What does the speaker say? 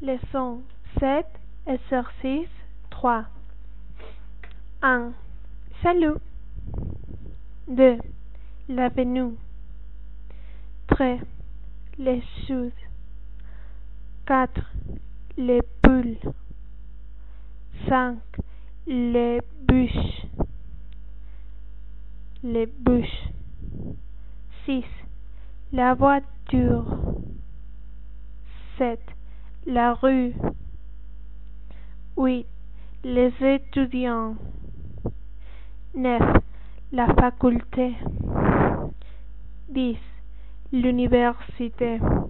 Leçon 7, exercice 3. 1. Salut. 2. L'avenue. 3. Les choses. 4. Les poules. 5. Les bûches. 6. La voiture. 7. La rue. 8. Les étudiants. 9. La faculté. 10. L'université.